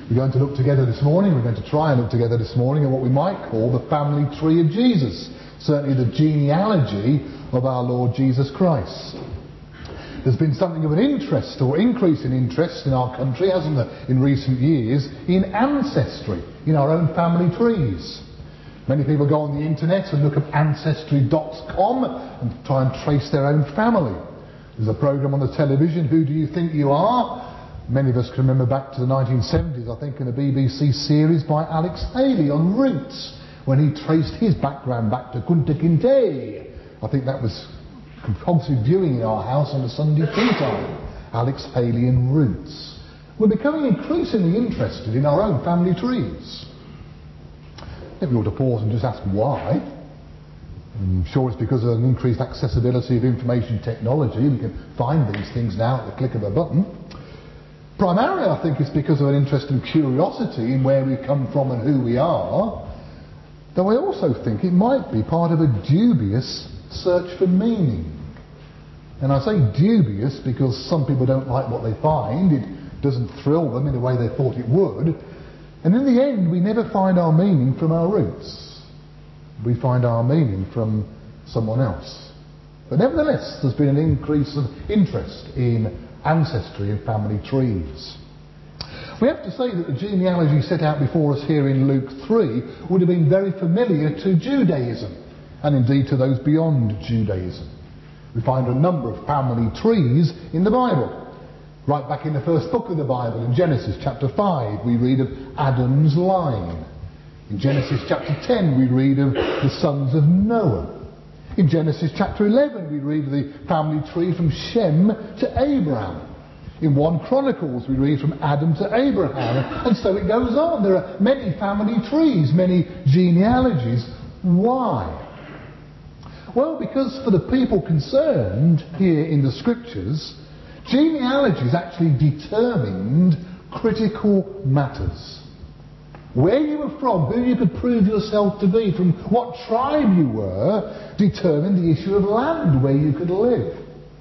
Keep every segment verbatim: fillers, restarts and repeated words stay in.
We're going to look together this morning, we're going to try and look together this morning at what we might call the family tree of Jesus. Certainly the genealogy of our Lord Jesus Christ. There's been something of an interest, or increase in interest in our country, hasn't there, in recent years, in ancestry, in our own family trees. Many people go on the internet and look at ancestry dot com and try and trace their own family. There's a programme on the television, Who Do You Think You Are? Many of us can remember back to the nineteen seventies, I think, in a B B C series by Alex Haley on Roots, when he traced his background back to Kunta Kinte. I think that was compulsive viewing in our house on a Sunday tea time. Alex Haley and Roots. We're becoming increasingly interested in our own family trees. I think we ought to pause and just ask why. I'm sure it's because of an increased accessibility of information technology. We can find these things now at the click of a button. Primarily, I think it's because of an interest and curiosity in where we come from and who we are. Though I also think it might be part of a dubious search for meaning. And I say dubious because some people don't like what they find. It doesn't thrill them in the way they thought it would. And in the end, we never find our meaning from our roots. We find our meaning from someone else. But nevertheless, there's been an increase of interest in ancestry and family trees. We have to say that the genealogy set out before us here in Luke three would have been very familiar to Judaism, and indeed to those beyond Judaism. We find a number of family trees in the Bible. Right back in the first book of the Bible, in Genesis chapter five, we read of Adam's line. In Genesis chapter ten, we read of the sons of Noah. In Genesis chapter eleven, we read of the family tree from Shem to Abraham. In First Chronicles, we read from Adam to Abraham. And so it goes on. There are many family trees, many genealogies. Why? Well, because for the people concerned here in the Scriptures, genealogies actually determined critical matters. Where you were from, who you could prove yourself to be, from what tribe you were, determined the issue of land where you could live.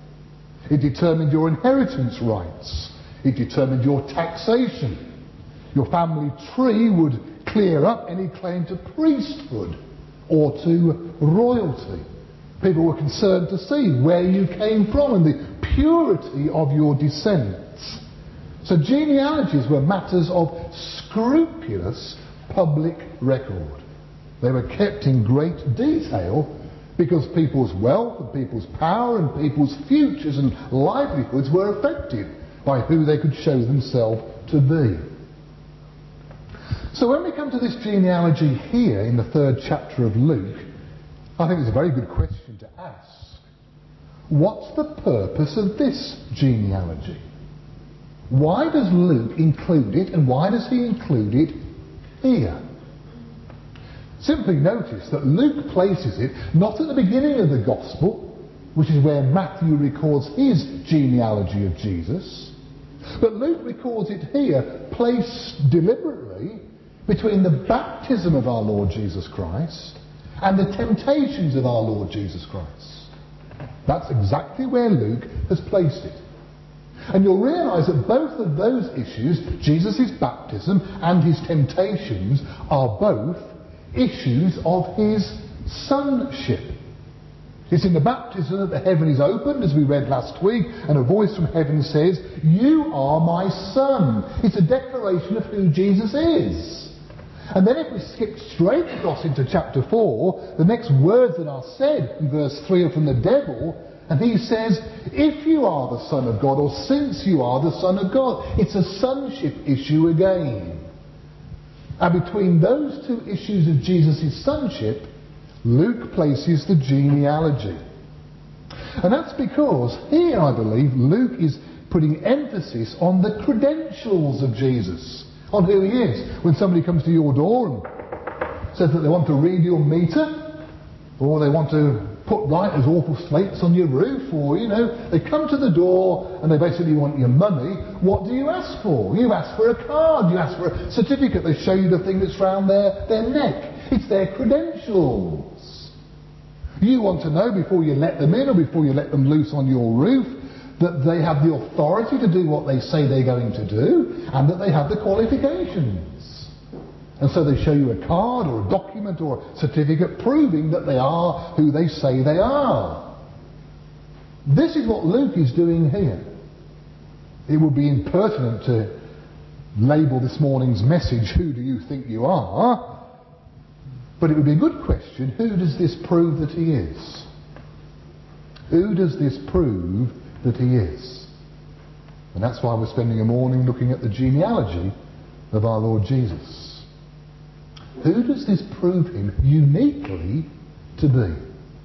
It determined your inheritance rights. It determined your taxation. Your family tree would clear up any claim to priesthood or to royalty. People were concerned to see where you came from and the purity of your descent. So genealogies were matters of scrupulous public record. They were kept in great detail because people's wealth and people's power and people's futures and livelihoods were affected by who they could show themselves to be. So when we come to this genealogy here in the third chapter of Luke, I think it's a very good question to ask. What's the purpose of this genealogy? Why does Luke include it, and why does he include it here? Simply notice that Luke places it not at the beginning of the Gospel, which is where Matthew records his genealogy of Jesus, but Luke records it here, placed deliberately between the baptism of our Lord Jesus Christ and the temptations of our Lord Jesus Christ. That's exactly where Luke has placed it. And you'll realise that both of those issues, Jesus' baptism and his temptations, are both issues of his sonship. It's in the baptism that the heaven is opened, as we read last week, and a voice from heaven says, "You are my son." It's a declaration of who Jesus is. And then if we skip straight across into chapter four, the next words that are said in verse three are from the devil, and he says, "If you are the Son of God," or "since you are the Son of God." It's a sonship issue again. And between those two issues of Jesus' sonship, Luke places the genealogy. And that's because here, I believe, Luke is putting emphasis on the credentials of Jesus, on who he is. When somebody comes to your door and says that they want to read your meter, or they want to put right those awful slates on your roof, or, you know, they come to the door and they basically want your money, what do you ask for? You ask for a card, you ask for a certificate. They show you the thing that's round their, their neck. It's their credentials. You want to know before you let them in or before you let them loose on your roof, that they have the authority to do what they say they're going to do, and that they have the qualifications. And so they show you a card or a document or a certificate proving that they are who they say they are. This is what Luke is doing here. It would be impertinent to label this morning's message, "Who do you think you are?" But it would be a good question, who does this prove that he is? Who does this prove that he is? And that's why we're spending a morning looking at the genealogy of our Lord Jesus. Who does this prove him uniquely to be?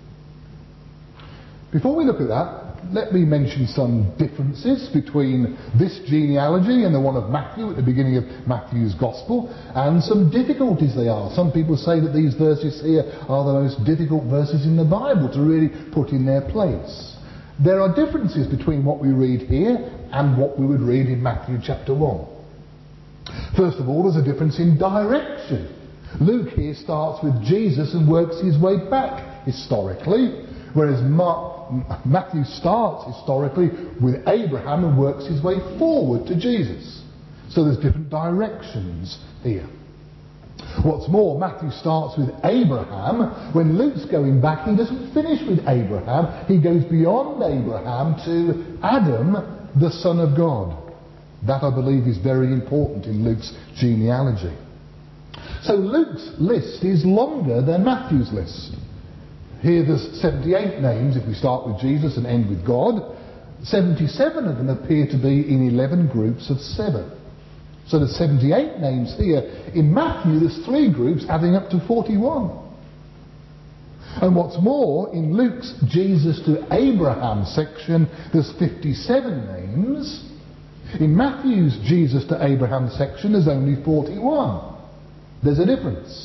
Before we look at that, let me mention some differences between this genealogy and the one of Matthew at the beginning of Matthew's Gospel, and some difficulties they are. Some people say that these verses here are the most difficult verses in the Bible to really put in their place. There are differences between what we read here and what we would read in Matthew chapter one. First of all, there's a difference in direction. Luke here starts with Jesus and works his way back historically, whereas Mark Matthew starts historically with Abraham and works his way forward to Jesus. So there's different directions here. What's more, Matthew starts with Abraham. When Luke's going back, he doesn't finish with Abraham. He goes beyond Abraham to Adam, the Son of God. That, I believe, is very important in Luke's genealogy. So Luke's list is longer than Matthew's list. Here there's seventy-eight names if we start with Jesus and end with God. seventy-seven of them appear to be in eleven groups of seven. So there's seventy-eight names here. In Matthew there's three groups adding up to forty-one. And what's more, in Luke's Jesus to Abraham section there's fifty-seven names. In Matthew's Jesus to Abraham section there's only forty-one. There's a difference.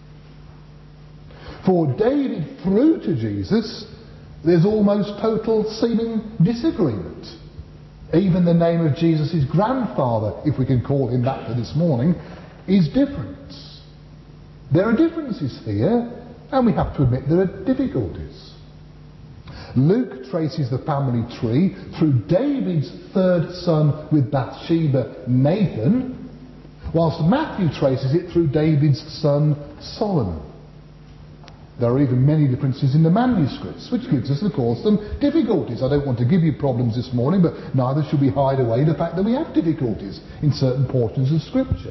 For David through to Jesus, there's almost total seeming disagreement. Even the name of Jesus' grandfather, if we can call him that for this morning, is different. There are differences here, and we have to admit there are difficulties. Luke traces the family tree through David's third son with Bathsheba, Nathan, whilst Matthew traces it through David's son, Solomon. There are even many differences in the manuscripts, which gives us, of course, some difficulties. I don't want to give you problems this morning, but neither should we hide away the fact that we have difficulties in certain portions of Scripture.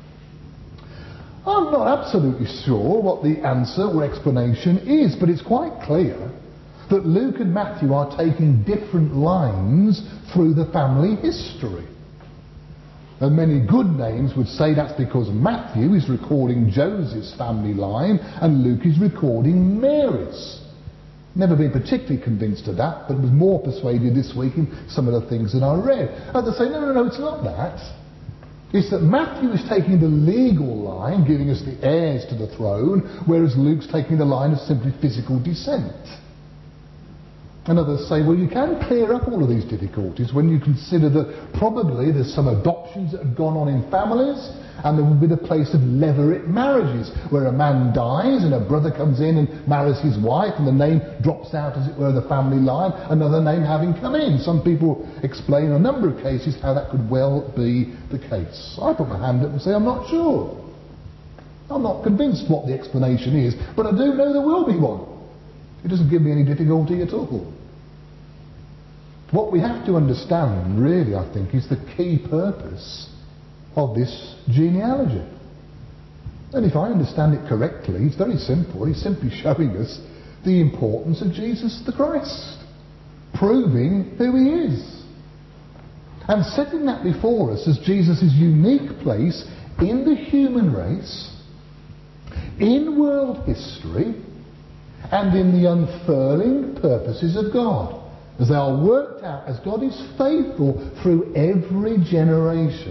I'm not absolutely sure what the answer or explanation is, but it's quite clear that Luke and Matthew are taking different lines through the family history. And many good names would say that's because Matthew is recording Joseph's family line and Luke is recording Mary's. Never been particularly convinced of that, but was more persuaded this week in some of the things that I read. And they say, no, no, no, it's not that. It's that Matthew is taking the legal line, giving us the heirs to the throne, whereas Luke's taking the line of simply physical descent. And others say, well, you can clear up all of these difficulties when you consider that probably there's some adoptions that have gone on in families, and there will be the place of levirate marriages, where a man dies and a brother comes in and marries his wife, and the name drops out, as it were, the family line, another name having come in. Some people explain a number of cases how that could well be the case. I put my hand up and say, I'm not sure. I'm not convinced what the explanation is, but I do know there will be one. It doesn't give me any difficulty at all. What we have to understand, really, I think, is the key purpose of this genealogy. And if I understand it correctly, it's very simple. It's simply showing us the importance of Jesus the Christ, proving who he is, and setting that before us as Jesus' unique place in the human race, in world history, and in the unfurling purposes of God, as they are worked out as God is faithful through every generation.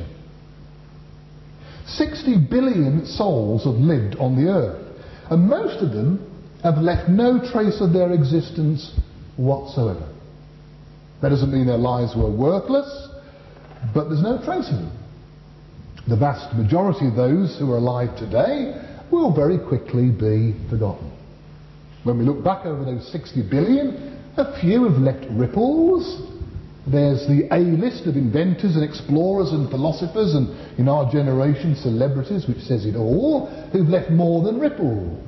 Sixty billion souls have lived on the earth, and most of them have left no trace of their existence whatsoever. That doesn't mean their lives were worthless, but there's no trace of them. The vast majority of those who are alive today will very quickly be forgotten. When we look back over those sixty billion, a few have left ripples, There's the A-list of inventors and explorers and philosophers and, in our generation, celebrities, which says it all, who've left more than ripples.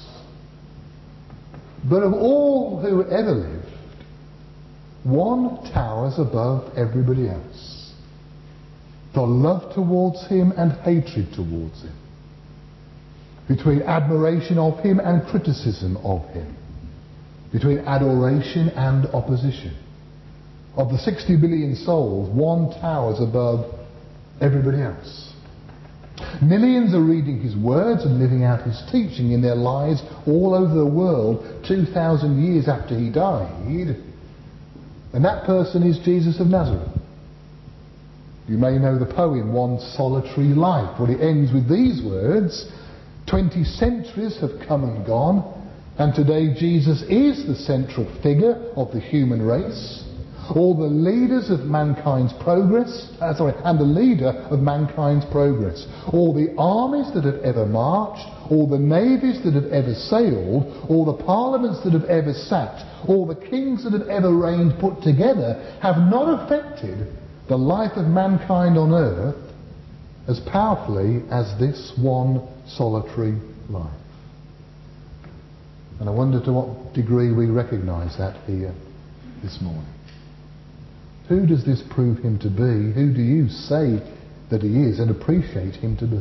But of all who ever lived, one towers above everybody else. The love towards him and hatred towards him. Between admiration of him and criticism of him. Between adoration and opposition. Of the sixty billion souls, one towers above everybody else. Millions are reading his words and living out his teaching in their lives all over the world two thousand years after he died. And that person is Jesus of Nazareth. You may know the poem, One Solitary Life. Well, it ends with these words: twenty centuries have come and gone, and today Jesus is the central figure of the human race. All the leaders of mankind's progress, uh, sorry, and the leader of mankind's progress. All the armies that have ever marched, all the navies that have ever sailed, all the parliaments that have ever sat, all the kings that have ever reigned put together have not affected the life of mankind on earth as powerfully as this one solitary life. And I wonder to what degree we recognise that here this morning. Who does this prove him to be? Who do you say that he is and appreciate him to be?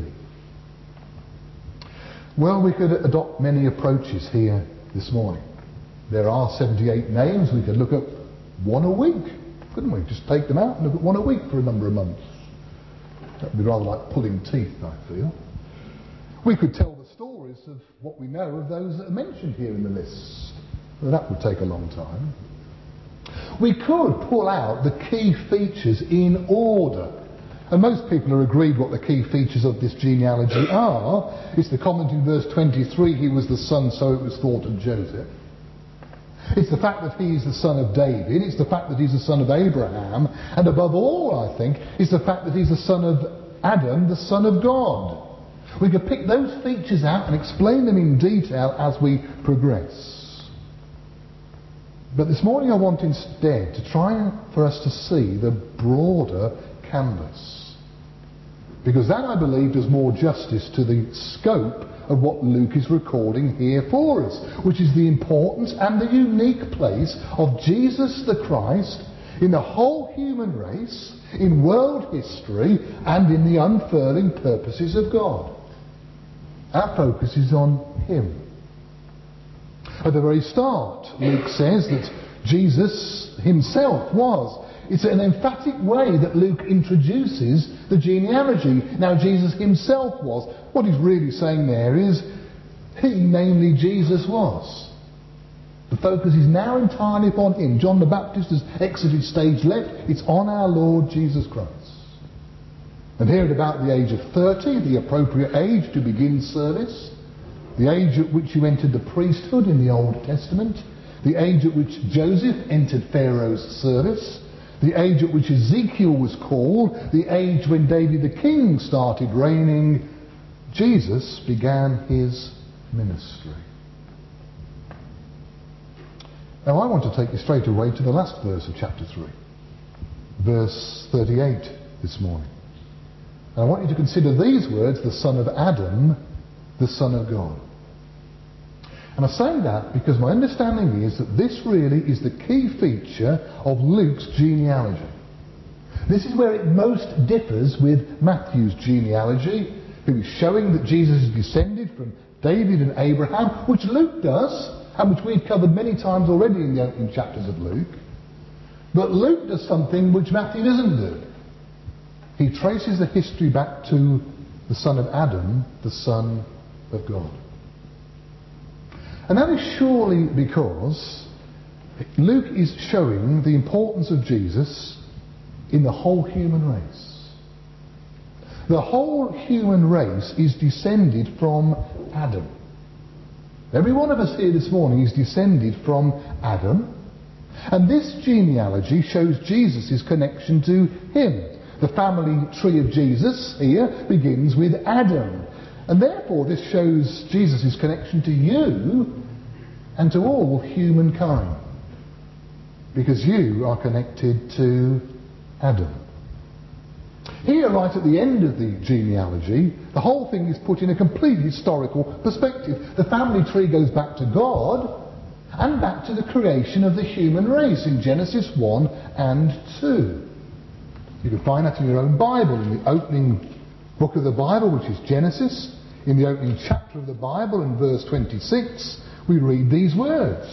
Well, we could adopt many approaches here this morning. There are seventy-eight names. We could look at one a week, couldn't we? Just take them out and look at one a week for a number of months. That would be rather like pulling teeth, I feel. We could tell the stories of what we know of those that are mentioned here in the list. Well, that would take a long time. We could pull out the key features in order. And most people are agreed what the key features of this genealogy are. It's the comment in verse twenty-three, he was the son, so it was thought of Joseph. It's the fact that he's the son of David. It's the fact that he's the son of Abraham. And above all, I think, is the fact that he's the son of Adam, the son of God. We could pick those features out and explain them in detail as we progress. But this morning I want instead to try for us to see the broader canvas. Because that, I believe, does more justice to the scope of what Luke is recording here for us, which is the importance and the unique place of Jesus the Christ in the whole human race, in world history, and in the unfurling purposes of God. Our focus is on him. At the very start, Luke says that Jesus himself was. It's an emphatic way that Luke introduces the genealogy. Now, Jesus himself was. What he's really saying there is, he, namely Jesus, was. The focus is now entirely upon him. John the Baptist has exited stage left. It's on our Lord Jesus Christ. And here at about the age of thirty, the appropriate age to begin service, the age at which you entered the priesthood in the Old Testament, the age at which Joseph entered Pharaoh's service, the age at which Ezekiel was called, the age when David the king started reigning, Jesus began his ministry. Now I want to take you straight away to the last verse of chapter three, verse thirty-eight this morning. And I want you to consider these words, the son of Adam, the son of God. And I say that because my understanding is that this really is the key feature of Luke's genealogy. This is where it most differs with Matthew's genealogy, who is showing that Jesus is descended from David and Abraham, which Luke does, and which we've covered many times already in the opening chapters of Luke. But Luke does something which Matthew doesn't do. He traces the history back to the son of Adam, the son of God. And that is surely because Luke is showing the importance of Jesus in the whole human race. The whole human race is descended from Adam. Every one of us here this morning is descended from Adam. And this genealogy shows Jesus' connection to him. The family tree of Jesus here begins with Adam. And therefore this shows Jesus' connection to you and to all humankind. because you are connected to Adam. Here, right at the end of the genealogy, the whole thing is put in a complete historical perspective. The family tree goes back to God and back to the creation of the human race in Genesis one and two. You can find that in your own Bible, in the opening book of the Bible, which is Genesis. In the opening chapter of the Bible, in verse twenty-six, we read these words.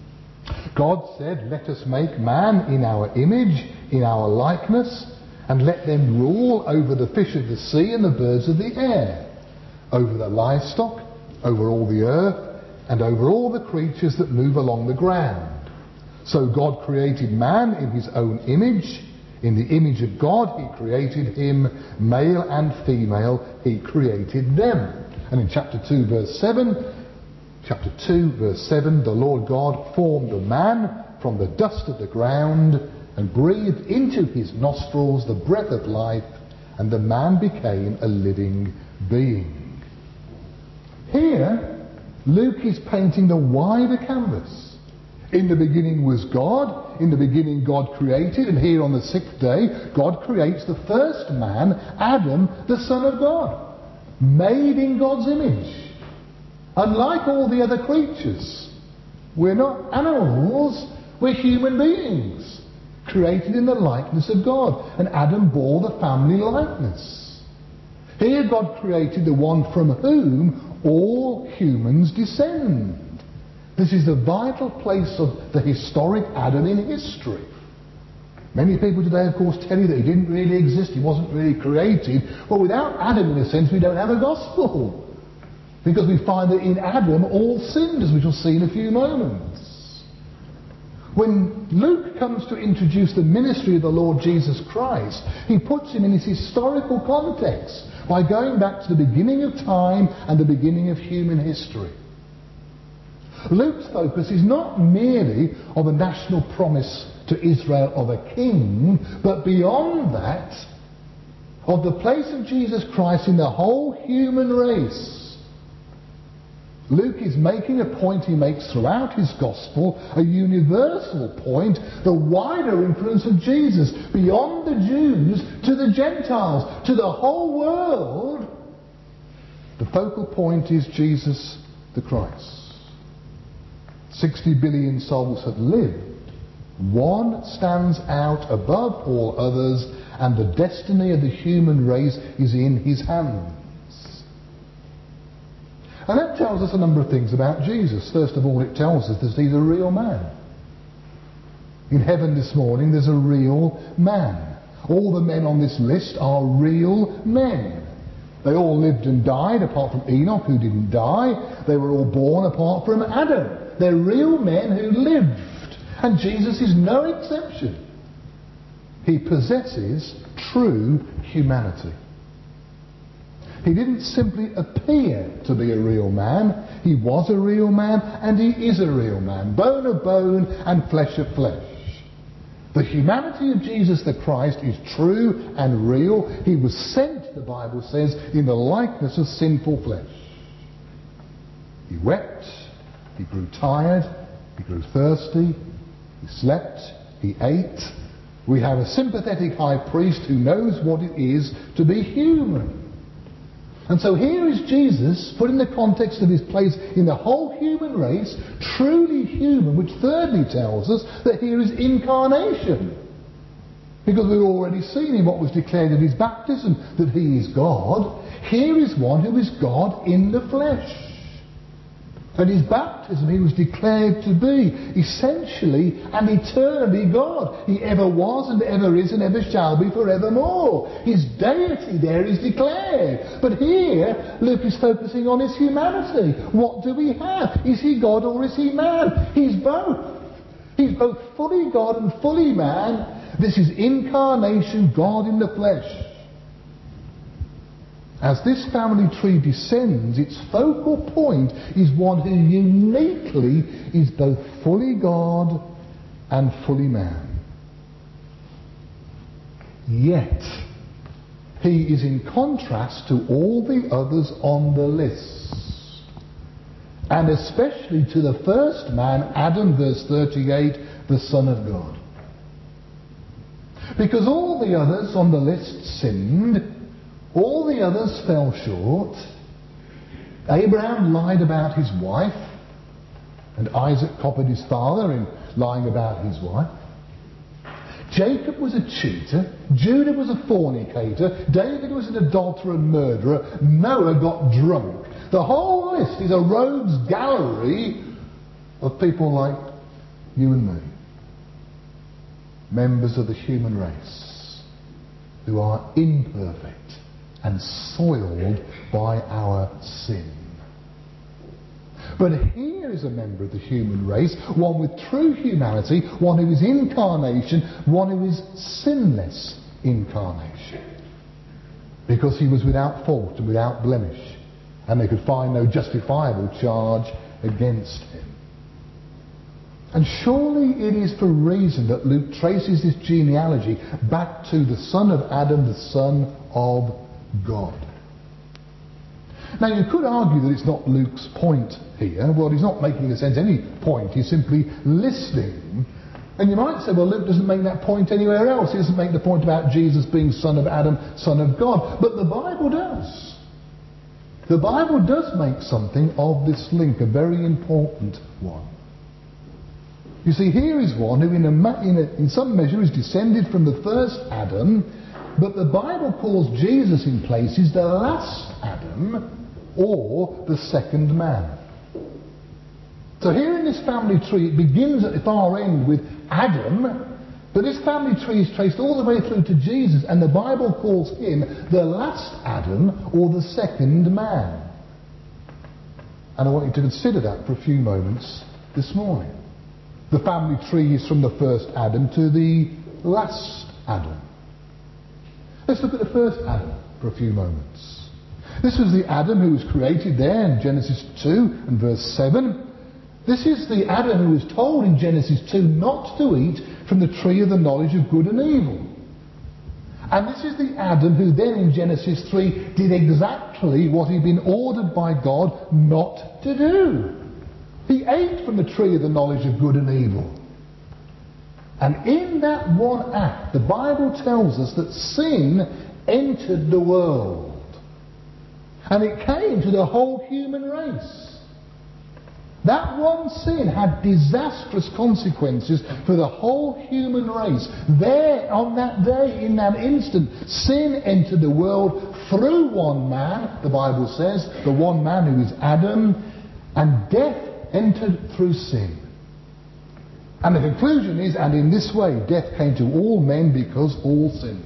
God said, "Let us make man in our image, in our likeness, and let them rule over the fish of the sea and the birds of the air, over the livestock, over all the earth, and over all the creatures that move along the ground." So God created man in his own image. In the image of God he created him, male and female he created them. And in chapter two verse seven, chapter two verse seven, the Lord God formed a man from the dust of the ground and breathed into his nostrils the breath of life, and the man became a living being. Here, Luke is painting the wider canvas. In the beginning was God, in the beginning God created, and here on the sixth day, God creates the first man, Adam, the Son of God, made in God's image. Unlike all the other creatures, we're not animals, we're human beings, created in the likeness of God, and Adam bore the family likeness. Here God created the one from whom all humans descend. This is the vital place of the historic Adam in history. Many people today, of course, tell you that he didn't really exist, he wasn't really created. Well, without Adam, in a sense, we don't have a gospel. Because we find that in Adam all sinned, as we shall see in a few moments. When Luke comes to introduce the ministry of the Lord Jesus Christ, he puts him in his historical context by going back to the beginning of time and the beginning of human history. Luke's focus is not merely on the national promise to Israel of a king, but beyond that, of the place of Jesus Christ in the whole human race. Luke is making a point he makes throughout his gospel, a universal point, the wider influence of Jesus beyond the Jews to the Gentiles, to the whole world. The focal point is Jesus the Christ. Sixty billion souls have lived. One stands out above all others, and the destiny of the human race is in his hands. And that tells us a number of things about Jesus. First of all, it tells us that he's a real man. In heaven this morning, there's a real man. All the men on this list are real men. They all lived and died, apart from Enoch, who didn't die. They were all born apart from Adam. They're real men who lived. And Jesus is no exception. He possesses true humanity. He didn't simply appear to be a real man. He was a real man, and he is a real man. Bone of bone and flesh of flesh. The humanity of Jesus the Christ is true and real. He was sent, the Bible says, in the likeness of sinful flesh. He wept. He grew tired. He grew thirsty. He slept. He ate. We have a sympathetic high priest who knows what it is to be human. And so here is Jesus, put in the context of his place in the whole human race, truly human, which thirdly tells us that here is incarnation. Because we've already seen in what was declared at his baptism that he is God. Here is one who is God in the flesh. At his baptism he was declared to be essentially and eternally God. He ever was and ever is and ever shall be forevermore. His deity there is declared. But here Luke is focusing on his humanity. What do we have? Is he God or is he man? He's both. He's both fully God and fully man. This is incarnation, God in the flesh. As this family tree descends, its focal point is one who uniquely is both fully God and fully man. Yet, he is in contrast to all the others on the list. And especially to the first man, Adam, verse thirty-eight, the Son of God. Because all the others on the list sinned, all the others fell short. Abraham lied about his wife, and Isaac copied his father in lying about his wife. Jacob was a cheater, Judah was a fornicator, David was an adulterer and murderer, Noah got drunk. The whole list is a rogues gallery of people like you and me. Members of the human race who are imperfect and soiled by our sin. But here is a member of the human race, one with true humanity, one who is incarnation, one who is sinless incarnation. Because he was without fault and without blemish, and they could find no justifiable charge against him. And surely it is for reason that Luke traces this genealogy back to the son of Adam, the son of God. Now you could argue that it's not Luke's point here. Well, he's not making, in a sense, any point. He's simply listing. And you might say, well, Luke doesn't make that point anywhere else. He doesn't make the point about Jesus being son of Adam, son of God. But the Bible does. The Bible does make something of this link, a very important one. You see, here is one who in, a, in, a, in some measure is descended from the first Adam, but the Bible calls Jesus in places the last Adam or the second man. So here in this family tree, it begins at the far end with Adam, but this family tree is traced all the way through to Jesus, and the Bible calls him the last Adam or the second man. And I want you to consider that for a few moments this morning. The family tree is from the first Adam to the last Adam. Let's look at the first Adam for a few moments. This was the Adam who was created there in Genesis two and verse seven. This is the Adam who was told in Genesis two not to eat from the tree of the knowledge of good and evil. And this is the Adam who then in Genesis three did exactly what he'd been ordered by God not to do. He ate from the tree of the knowledge of good and evil. And in that one act, the Bible tells us that sin entered the world. And it came to the whole human race. That one sin had disastrous consequences for the whole human race. There, on that day, in that instant, sin entered the world through one man, the Bible says, the one man who is Adam, and death entered through sin. And the conclusion is, and in this way death came to all men because all sinned.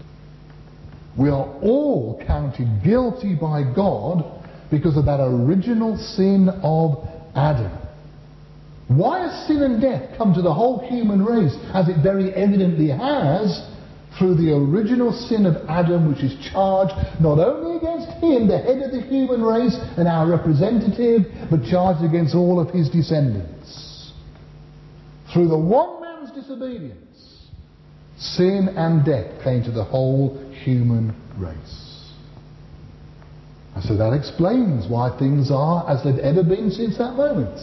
We are all counted guilty by God because of that original sin of Adam. Why has sin and death come to the whole human race, as it very evidently has, through the original sin of Adam, which is charged not only against him, the head of the human race and our representative, but charged against all of his descendants. Through the one man's disobedience, sin and death came to the whole human race. And so that explains why things are as they've ever been since that moment.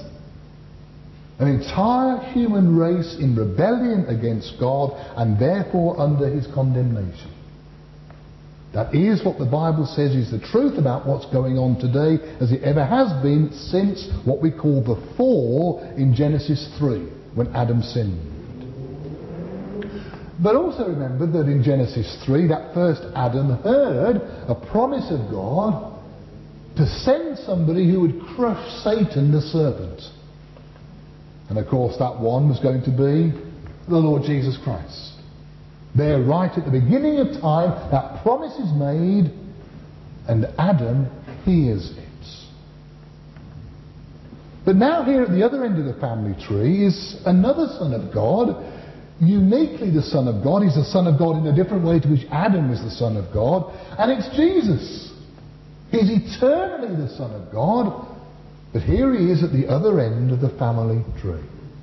An entire human race in rebellion against God and therefore under his condemnation. That is what the Bible says is the truth about what's going on today, as it ever has been since what we call the fall in Genesis three, when Adam sinned. But also remember that in Genesis three, that first Adam heard a promise of God to send somebody who would crush Satan the serpent. And of course that one was going to be the Lord Jesus Christ. There, right at the beginning of time, that promise is made, and Adam hears it. But now here at the other end of the family tree is another son of God, uniquely the Son of God. He's the Son of God in a different way to which Adam was the Son of God, and it's Jesus. He's eternally the Son of God, but here he is at the other end of the family tree.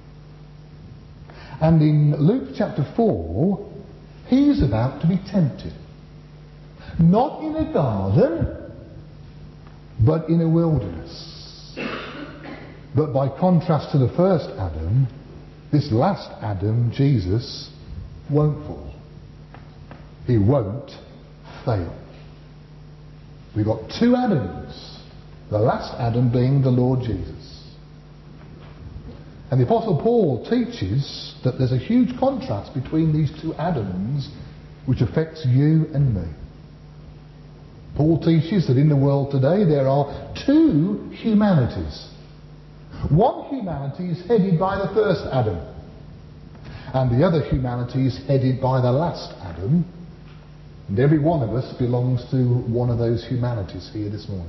And in Luke chapter four, he's about to be tempted. Not in a garden, but in a wilderness. But by contrast to the first Adam, this last Adam, Jesus, won't fall. He won't fail. We've got two Adams, the last Adam being the Lord Jesus. And the Apostle Paul teaches that there's a huge contrast between these two Adams which affects you and me. Paul teaches that in the world today there are two humanities. One humanity is headed by the first Adam, and the other humanity is headed by the last Adam. And every one of us belongs to one of those humanities here this morning.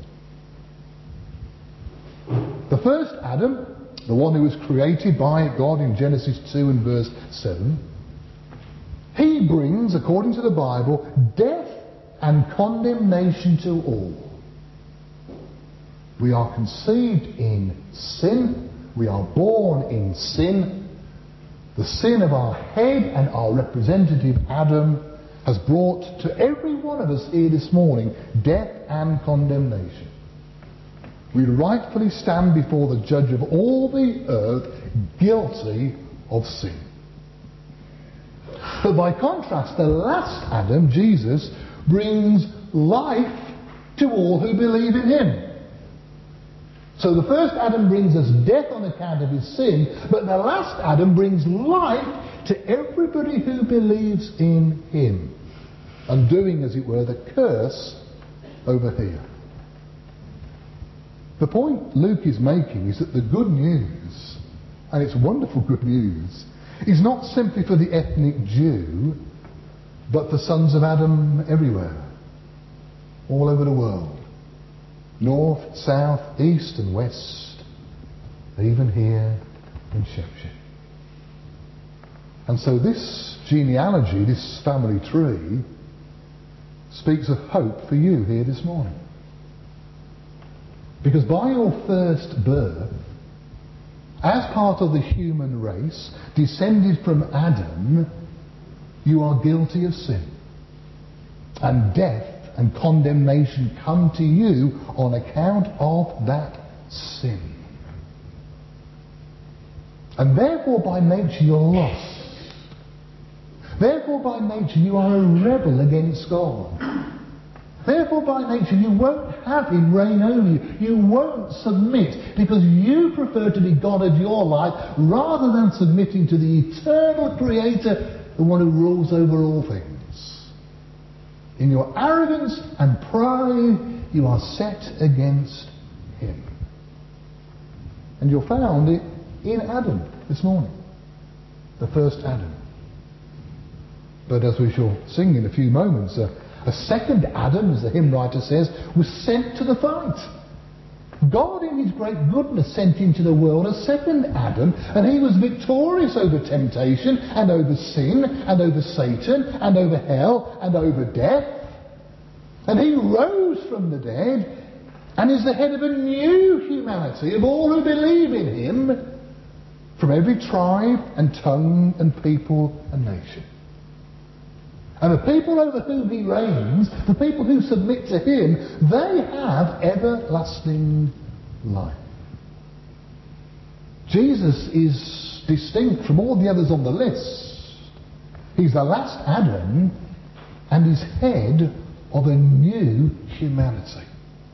The first Adam, the one who was created by God in Genesis two and verse seven, he brings, according to the Bible, death and condemnation to all. We are conceived in sin. We are born in sin. The sin of our head and our representative Adam has brought to every one of us here this morning death and condemnation. We rightfully stand before the judge of all the earth guilty of sin. But by contrast, the last Adam, Jesus, brings life to all who believe in him. So the first Adam brings us death on account of his sin, but the last Adam brings life to everybody who believes in him, undoing, as it were, the curse over here. The point Luke is making is that the good news, and it's wonderful good news, is not simply for the ethnic Jew, but for sons of Adam everywhere, all over the world. North, south, east and west, even here in Shepshire. And so this genealogy, this family tree, speaks of hope for you here this morning. Because by your first birth, as part of the human race, descended from Adam, you are guilty of sin. And death and condemnation come to you on account of that sin. And therefore by nature you're lost. Therefore by nature you are a rebel against God. Therefore by nature you won't have him reign over you. You won't submit because you prefer to be God of your life rather than submitting to the eternal Creator, the one who rules over all things. In your arrogance and pride, you are set against him. And you'll find it in Adam this morning, the first Adam. But as we shall sing in a few moments, uh, a second Adam, as the hymn writer says, was sent to the fight. God in his great goodness sent into the world a second Adam, and he was victorious over temptation and over sin and over Satan and over hell and over death. And he rose from the dead and is the head of a new humanity of all who believe in him from every tribe and tongue and people and nation. And the people over whom he reigns, the people who submit to him, they have everlasting life. Jesus is distinct from all the others on the list. He's the last Adam and is head of a new humanity.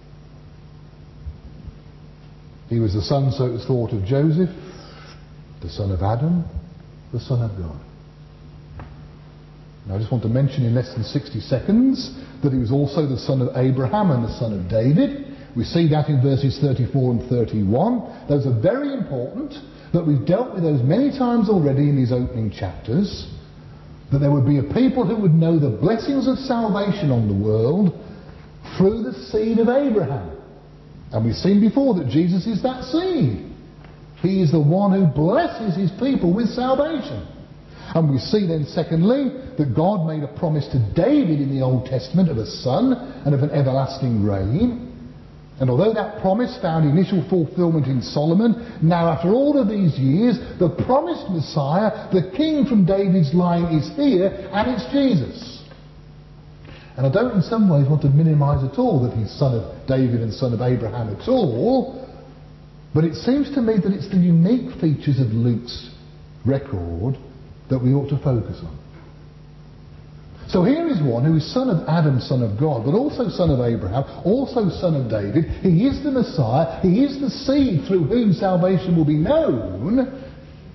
He was the son, so it was thought, of Joseph, the son of Adam, the son of God. Now, I just want to mention in less than sixty seconds that he was also the son of Abraham and the son of David. We see that in verses thirty-four and thirty-one. Those are very important, that we've dealt with those many times already in these opening chapters, that there would be a people who would know the blessings of salvation on the world through the seed of Abraham. And we've seen before that Jesus is that seed. He is the one who blesses his people with salvation. And we see then, secondly, that God made a promise to David in the Old Testament of a son and of an everlasting reign. And although that promise found initial fulfillment in Solomon, now after all of these years, the promised Messiah, the King from David's line, is here, and it's Jesus. And I don't in some ways want to minimise at all that he's son of David and son of Abraham at all, but it seems to me that it's the unique features of Luke's record that we ought to focus on. So here is one who is son of Adam, son of God, but also son of Abraham, also son of David. He is the Messiah. He is the seed through whom salvation will be known.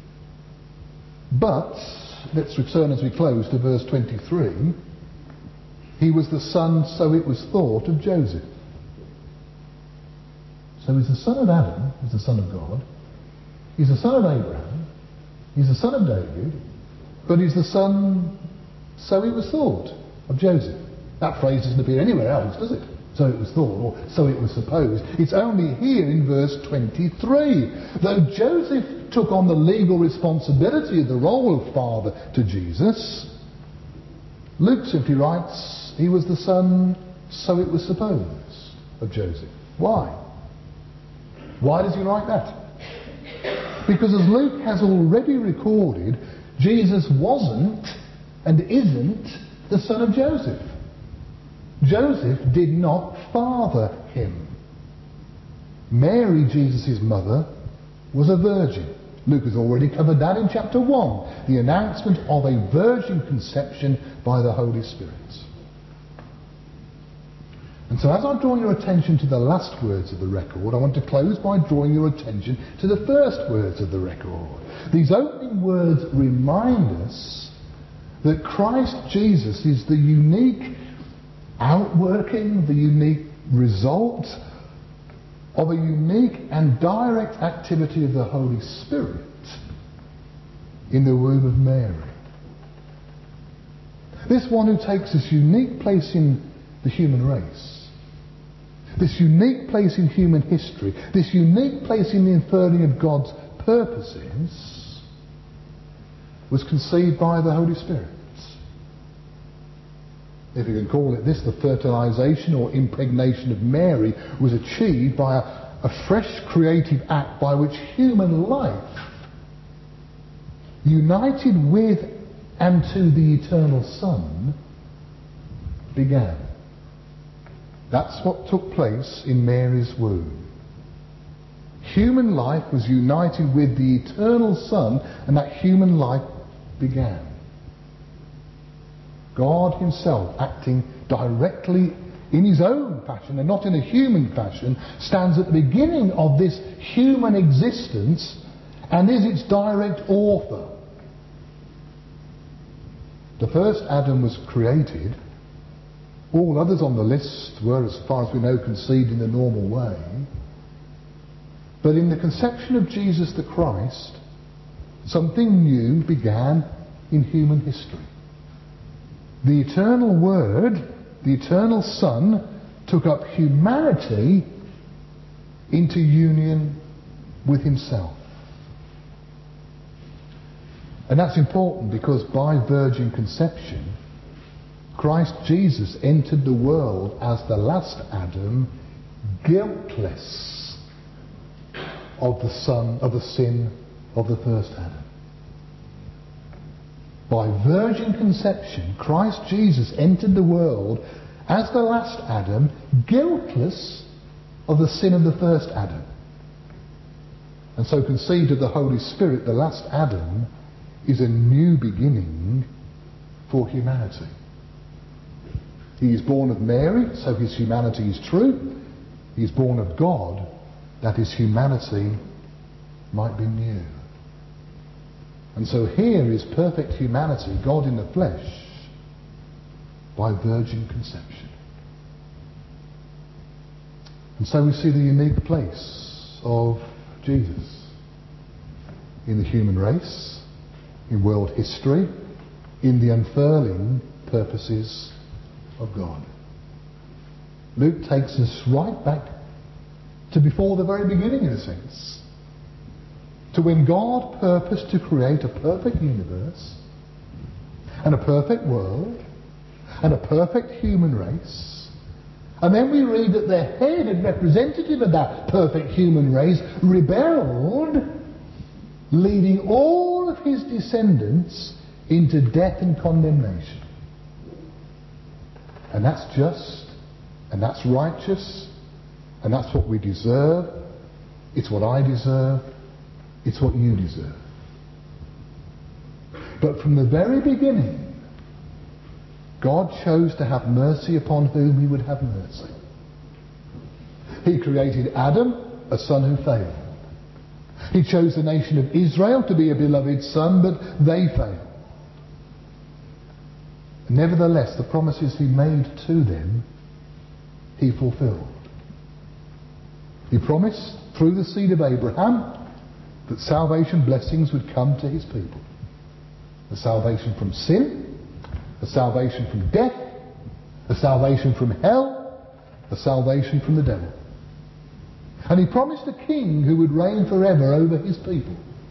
But, let's return as we close to verse twenty-three. He was the son, so it was thought, of Joseph. So he's the son of Adam, he's the son of God. He's the son of Abraham. He's the son of David. But he's the son, so it was thought, of Joseph. That phrase doesn't appear anywhere else, does it? So it was thought, or so it was supposed. It's only here in verse twenty-three. Though Joseph took on the legal responsibility of the role of father to Jesus, Luke simply writes, he was the son, so it was supposed, of Joseph. Why? Why does he write that? Because as Luke has already recorded, Jesus wasn't and isn't the son of Joseph. Joseph did not father him. Mary, Jesus' mother, was a virgin. Luke has already covered that in chapter one, the announcement of a virgin conception by the Holy Spirit. And so as I draw your attention to the last words of the record, I want to close by drawing your attention to the first words of the record. These opening words remind us that Christ Jesus is the unique outworking, the unique result of a unique and direct activity of the Holy Spirit in the womb of Mary. This one who takes this unique place in the human race, this unique place in human history, this unique place in the unfurling of God's purposes, was conceived by the Holy Spirit. If you can call it this, the fertilization or impregnation of Mary was achieved by a, a fresh creative act by which human life, united with and to the eternal Son, began. That's what took place in Mary's womb. Human life was united with the eternal Son, and that human life began. God himself, acting directly in his own fashion and not in a human fashion, stands at the beginning of this human existence and is its direct author. The first Adam was created. All others on the list were, as far as we know, conceived in the normal way. But in the conception of Jesus the Christ, something new began in human history. The eternal Word, the eternal Son, took up humanity into union with himself. And that's important because by virgin conception, Christ Jesus entered the world as the last Adam, guiltless of the son of the sin of the first Adam. By virgin conception, Christ Jesus entered the world as the last Adam, guiltless of the sin of the first Adam. And so conceived of the Holy Spirit, the last Adam is a new beginning for humanity. He is born of Mary, so his humanity is true. He is born of God, that his humanity might be new. And so here is perfect humanity, God in the flesh, by virgin conception. And so we see the unique place of Jesus in the human race, in world history, in the unfurling purposes of God. Luke takes us right back to before the very beginning, in a sense, to when God purposed to create a perfect universe and a perfect world and a perfect human race. And then we read that the head and representative of that perfect human race rebelled, leading all of his descendants into death and condemnation. And that's just, and that's righteous, and that's what we deserve. It's what I deserve. It's what you deserve. But from the very beginning, God chose to have mercy upon whom he would have mercy. He created Adam, a son who failed. He chose the nation of Israel to be a beloved son, but they failed. Nevertheless, the promises he made to them, he fulfilled. He promised through the seed of Abraham that salvation blessings would come to his people. A salvation from sin, a salvation from death, a salvation from hell, a salvation from the devil. And he promised a king who would reign forever over his people.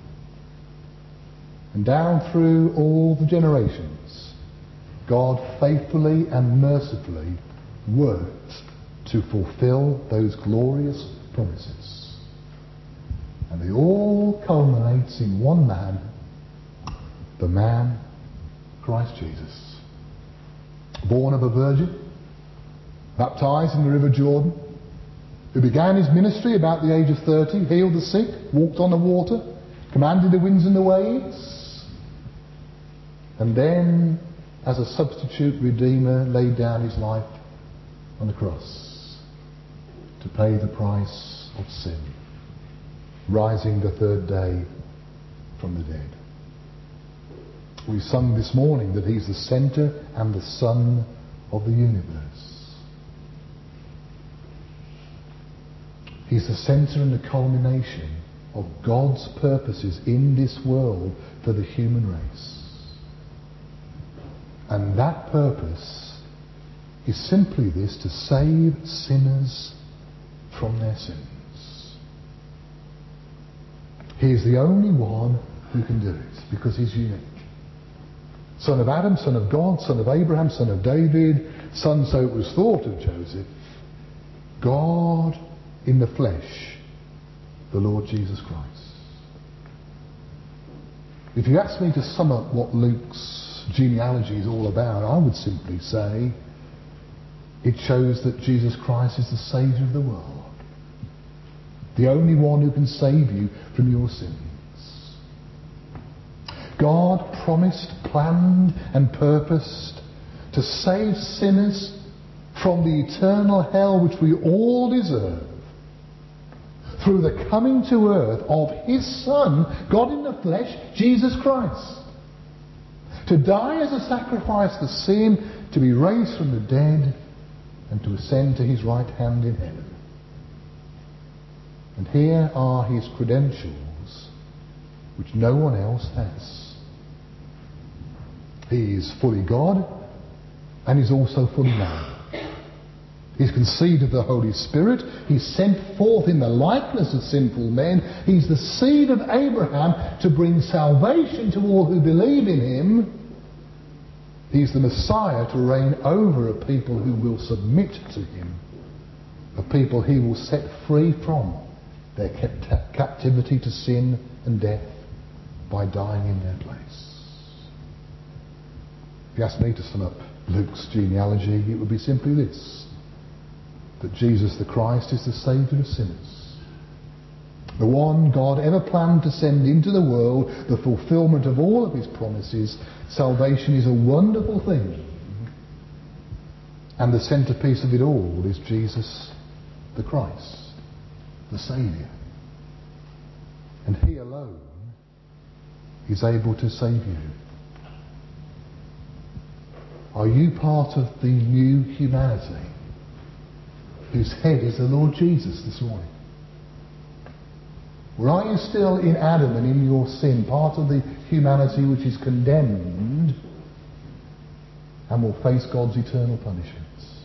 And down through all the generations, God faithfully and mercifully worked to fulfill those glorious promises. And they all culminates in one man, the man Christ Jesus. Born of a virgin, baptized in the river Jordan, who began his ministry about the age of thirty, healed the sick, walked on the water, commanded the winds and the waves, and then, as a substitute redeemer, laid down his life on the cross to pay the price of sin, rising the third day from the dead. We sung this morning that he's the centre and the sun of the universe. He's the centre and the culmination of God's purposes in this world for the human race. And that purpose is simply this: to save sinners from their sins. He is the only one who can do it, because he's unique. Son of Adam, son of God, son of Abraham, son of David, son, so it was thought, of Joseph. God in the flesh, the Lord Jesus Christ. If you ask me to sum up what Luke's genealogy is all about, I would simply say it shows that Jesus Christ is the Saviour of the world, the only one who can save you from your sins. God promised, planned and purposed to save sinners from the eternal hell which we all deserve through the coming to earth of his Son, God in the flesh, Jesus Christ. To die as a sacrifice for sin, to be raised from the dead, and to ascend to his right hand in heaven. And here are his credentials, which no one else has. He is fully God, and is also fully man. He's conceived of the Holy Spirit. He's sent forth in the likeness of sinful men. He's the seed of Abraham to bring salvation to all who believe in him. He's the Messiah to reign over a people who will submit to him, a people he will set free from their captivity to sin and death by dying in their place. If you ask me to sum up Luke's genealogy, it would be simply this: that Jesus the Christ is the Saviour of sinners, the one God ever planned to send into the world, the fulfilment of all of his promises. Salvation is a wonderful thing, and the centrepiece of it all is Jesus the Christ, the Saviour. And he alone is able to save you. Are you part of the new humanity whose head is the Lord Jesus this morning? Or are you still in Adam and in your sin, part of the humanity which is condemned and will face God's eternal punishments?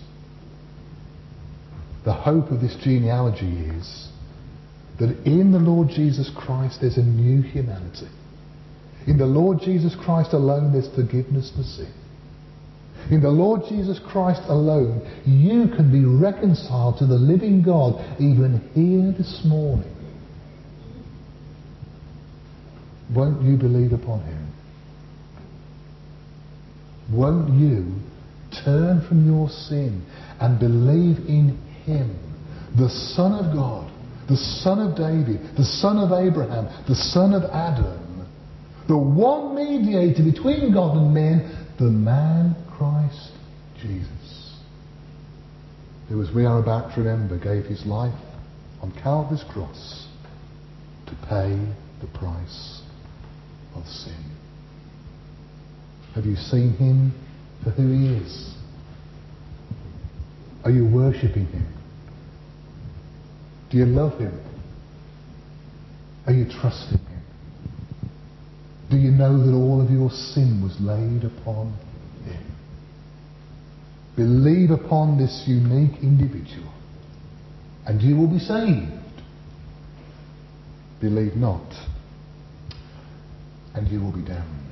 The hope of this genealogy is that in the Lord Jesus Christ there's a new humanity. In the Lord Jesus Christ alone there's forgiveness for sin. In the Lord Jesus Christ alone you can be reconciled to the living God, even here this morning. Won't you believe upon him? Won't you turn from your sin and believe in him, the Son of God, the Son of David, the Son of Abraham, the Son of Adam, the one mediator between God and men, the man Christ Jesus, who, as we are about to remember, gave his life on Calvary's cross to pay the price of sin. Have you seen him for who he is? Are you worshipping him? Do you love him? Are you trusting him? Do you know that all of your sin was laid upon him? Believe upon this unique individual and you will be saved. Believe not and you will be damned.